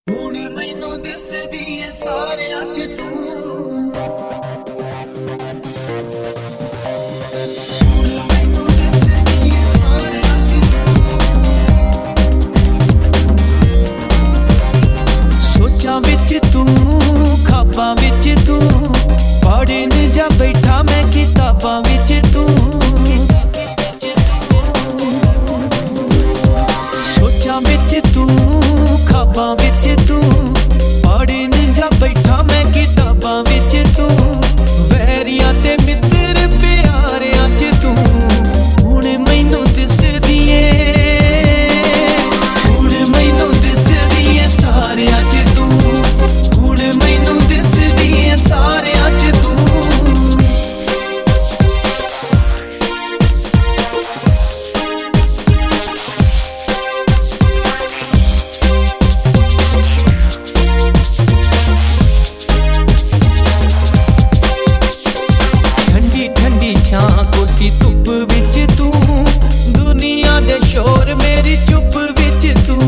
ਹੁਣ ਮੈਨੂੰ ਦਿਸਦੀ ਏ ਸਾਰਿਆਂ 'ਚ ਤੂੰ। ਹੁਣ ਮੈਨੂੰ ਦਿਸਦੀ ਏ ਸਾਰਿਆਂ 'ਚ ਤੂੰ। ਸੋਚਾਂ ਵਿੱਚ ਤੂੰ, ਖਾਬਾਂ ਵਿੱਚ ਤੂੰ, ਪੜ੍ਹਨ ਜਾ ਬੈਠਾ ਮੈਂ ਕਿਤਾਬਾਂ ਵਿੱਚ ਤੂੰ। ਸੋਚਾਂ ਵਿੱਚ ਤੂੰ, ਖਾਬਾਂ ਵਿੱਚ ਤੂੰ, ਪੜ੍ਹਨ ਜਾ ਬੈਠਾ ਮੈਂ ਕਿਤਾਬਾਂ ਵਿੱਚ ਤੂੰ। ਵੈਰੀਆਂ ਤੇ ਮਿੱਤਰ ਪਿਆਰਿਆਂ 'ਚ ਤੂੰ ਹੁਣ ਮੈਨੂੰ ਦਿਸਦੀ ਏ। ਹੁਣ ਮੈਨੂੰ ਦਿਸਦੀ ਏ ਸਾਰਿਆਂ 'ਚ ਤੂੰ। ਹੁਣ ਮੈਨੂੰ ਦਿਸਦੀ ਏ ਸਾਰਿਆਂ 'ਚ ਤੂੰ। ਕੋਸੀ ਧੁੱਪ ਵਿੱਚ ਤੂੰ, ਦੁਨੀਆ ਦੇ ਸ਼ੋਰ ਮੇਰੀ ਚੁੱਪ ਵਿੱਚ ਤੂੰ।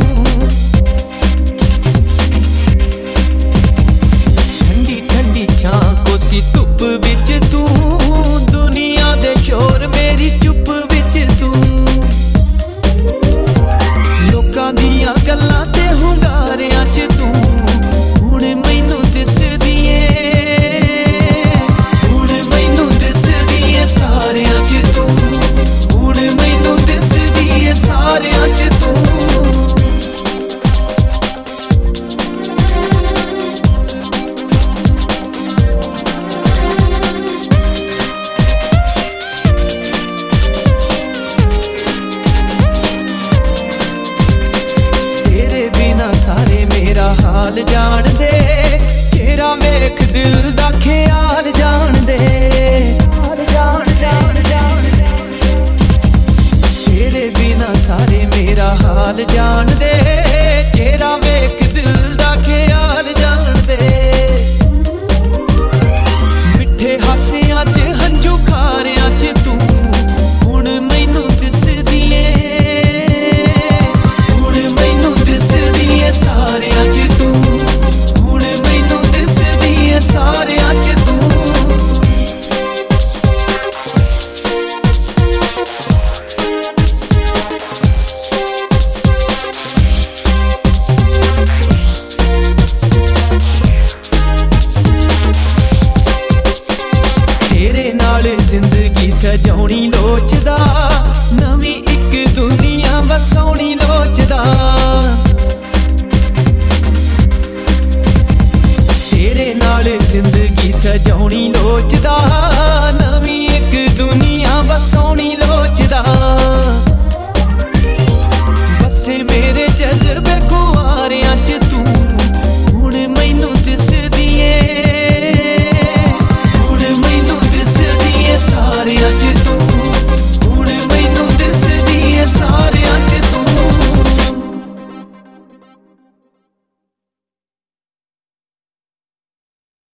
ਠੰਡੀ ਠੰਡੀ ਛਾਂ ਕੋਸੀ ਧੁੱਪ ਵਿੱਚ ਤੂੰ, ਦੁਨੀਆ ਦੇ ਸ਼ੋਰ ਮੇਰੀ ਚੁੱਪ ਵਿੱਚ ਤੂੰ। ਲੋਕਾਂ ਦੀਆਂ ਗੱਲਾਂ ਤੇ ਹੁੰਗਾਰਿਆਂ 'ਚ ਤੂੰ ਹੁਣ ਮੈਨੂੰ ਦਿਸਦੀ ਏ। ਸਾਰਿਆਂ 'ਚ ਤੂੰ ਹੁਣ ਮੈਨੂੰ ਦਿਸਦੀ ਏ ਸਾਰਿਆਂ 'ਚ ਤੂੰ। ਤੇਰੇ ਬਿਨਾ ਸਾਰੇ ਮੇਰਾ ਹਾਲ ਜਾਣਦੇ, ਚਿਹਰਾ ਵੇਖ ਦਿਲ ਦਾ ਖਿਆਲ ਜਾਣਦੇ। ਤੇਰੇ ਬਿਨਾ ਸਾਰੇ ਮੇਰਾ ਹਾਲ ਜਾਣਦੇ, ਚਿਹਰਾ ਵੇਖ ਦਿਲ ਦਾ ਖਿਆਲ ਜਾਣਦੇ। ਮਿੱਠੇ ਹਾਸਿਆਂ 'ਚ ਹੰਝੂ ਖਾਰਿਆਂ 'ਚ ਤੂੰ ਹੁਣ ਮੈਨੂੰ ਦਿਸਦੀ ਏ। ਹੁਣ ਮੈਨੂੰ ਦਿਸਦੀ ਏ ਸਾਰਿਆਂ 'ਚ ਤੂੰ। ਹੁਣ ਮੈਨੂੰ ਦਿਸਦੀ ਏ ਸਾਰਿਆਂ 'ਚ ਤੂੰ। ਤੇਰੇ ਨਾਲ ਜ਼ਿੰਦਗੀ ਸਜਾਉਣੀ ਲੋਚਦਾ, ਨਵੀਂ ਇੱਕ ਦੁਨੀਆ ਵਸਾਉਣੀ ਲੋਚਦਾ। ਤੇਰੇ ਨਾਲ ਜ਼ਿੰਦਗੀ ਸਜਾਉਣੀ ਲੋਚਦਾ,